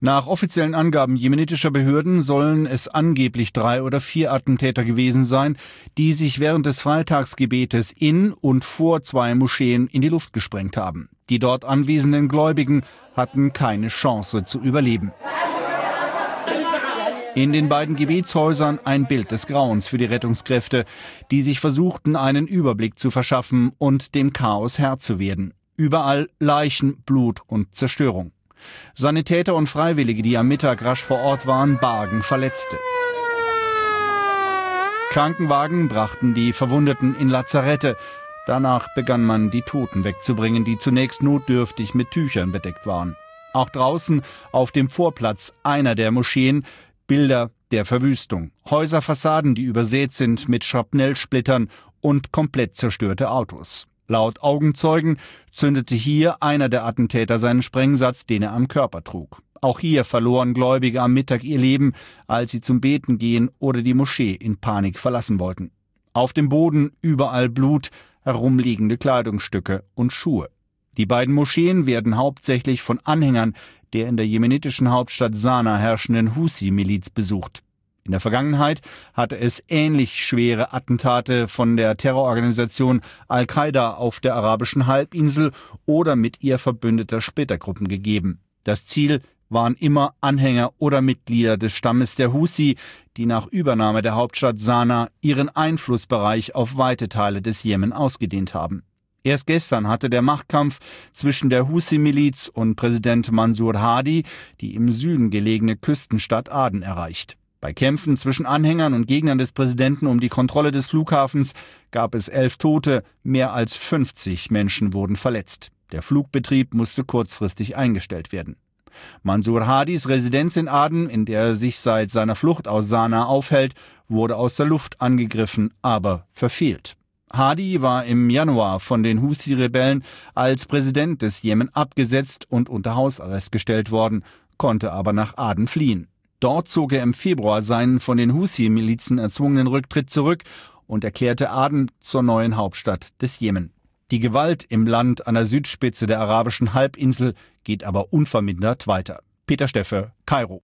Nach offiziellen Angaben jemenitischer Behörden sollen es angeblich 3 oder 4 Attentäter gewesen sein, die sich während des Freitagsgebetes in und vor 2 Moscheen in die Luft gesprengt haben. Die dort anwesenden Gläubigen hatten keine Chance zu überleben. In den beiden Gebetshäusern ein Bild des Grauens für die Rettungskräfte, die sich versuchten, einen Überblick zu verschaffen und dem Chaos Herr zu werden. Überall Leichen, Blut und Zerstörung. Sanitäter und Freiwillige, die am Mittag rasch vor Ort waren, bargen Verletzte. Krankenwagen brachten die Verwundeten in Lazarette. Danach begann man, die Toten wegzubringen, die zunächst notdürftig mit Tüchern bedeckt waren. Auch draußen auf dem Vorplatz einer der Moscheen Bilder der Verwüstung. Häuserfassaden, die übersät sind mit Schrapnellsplittern und komplett zerstörte Autos. Laut Augenzeugen zündete hier einer der Attentäter seinen Sprengsatz, den er am Körper trug. Auch hier verloren Gläubige am Mittag ihr Leben, als sie zum Beten gehen oder die Moschee in Panik verlassen wollten. Auf dem Boden überall Blut, herumliegende Kleidungsstücke und Schuhe. Die beiden Moscheen werden hauptsächlich von Anhängern der in der jemenitischen Hauptstadt Sanaa herrschenden Husi-Miliz besucht. In der Vergangenheit hatte es ähnlich schwere Attentate von der Terrororganisation Al-Qaida auf der arabischen Halbinsel oder mit ihr verbündeter Splittergruppen gegeben. Das Ziel waren immer Anhänger oder Mitglieder des Stammes der Husi, die nach Übernahme der Hauptstadt Sanaa ihren Einflussbereich auf weite Teile des Jemen ausgedehnt haben. Erst gestern hatte der Machtkampf zwischen der Husi-Miliz und Präsident Mansur Hadi die im Süden gelegene Küstenstadt Aden erreicht. Bei Kämpfen zwischen Anhängern und Gegnern des Präsidenten um die Kontrolle des Flughafens gab es 11 Tote, mehr als 50 Menschen wurden verletzt. Der Flugbetrieb musste kurzfristig eingestellt werden. Mansur Hadis Residenz in Aden, in der er sich seit seiner Flucht aus Sanaa aufhält, wurde aus der Luft angegriffen, aber verfehlt. Hadi war im Januar von den Husi-Rebellen als Präsident des Jemen abgesetzt und unter Hausarrest gestellt worden, konnte aber nach Aden fliehen. Dort zog er im Februar seinen von den Husi-Milizen erzwungenen Rücktritt zurück und erklärte Aden zur neuen Hauptstadt des Jemen. Die Gewalt im Land an der Südspitze der arabischen Halbinsel geht aber unvermindert weiter. Peter Steffe, Kairo.